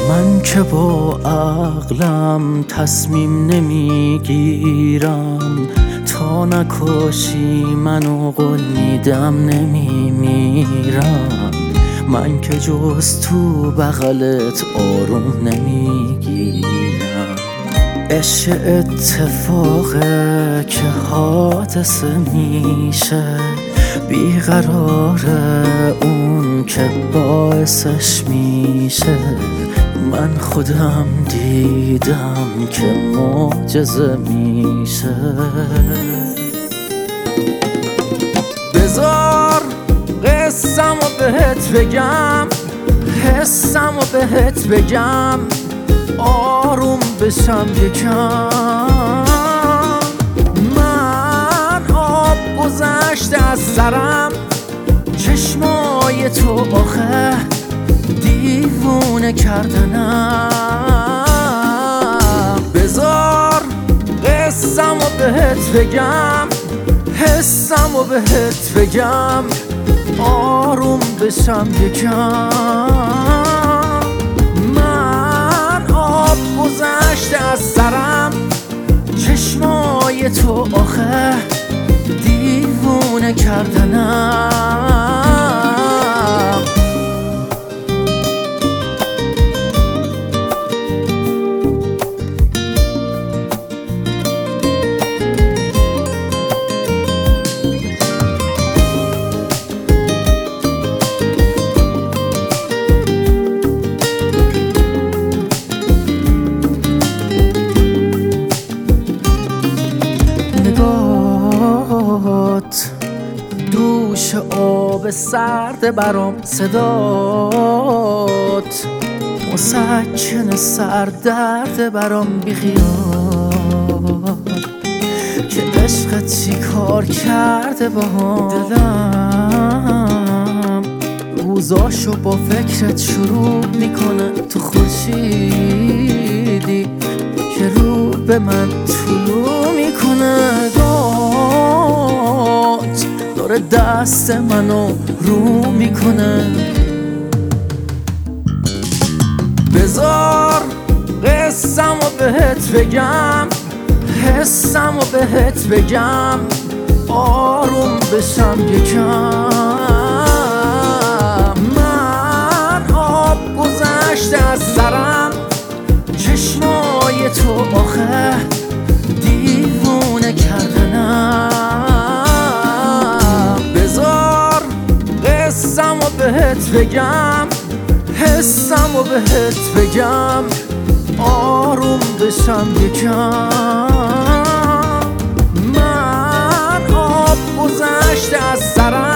من که با عقلم تصمیم نمیگیرم، تا نکشی منو قول میدم نمیمیرم. من که جز تو بغلت آروم نمیگیرم. عشق اتفاقه که حادثه میشه، بیقراره اون که باعثش میشه. من خودم دیدم که معجزه میشه. بذار قصه‌مو بهت بگم، حسمو بهت بگم، آروم بشم یکم. من آب گذشته از سرم، چشمای تو آخه دیوونه کردنم. بذار قصه‌مو بهت بگم، حسمو بهت بگم، آروم بشم یکم. من آب گذشته از سرم، چشمای تو آخه دیوونه کردنم. دوش آب سرد برام، صدات مسکن سردرد برام. بیخیال که عشقت چی کار کرده باهام. دلم روزاشو با فکرت شروع میکنه. تو خورشیدی که رو به من طلوع میکنه. داره دست منو رو میکنه. بذار قصه‌مو بهت بگم، حسمو بهت بگم، آروم بشم یکم. من آب گذشته از سرم، چشمای تو آخه دیوونه کردنم. بذار قصه‌مو بهت بگم، حسمو بهت بگم، آروم بشم یکم. من آب گذشته از سرم،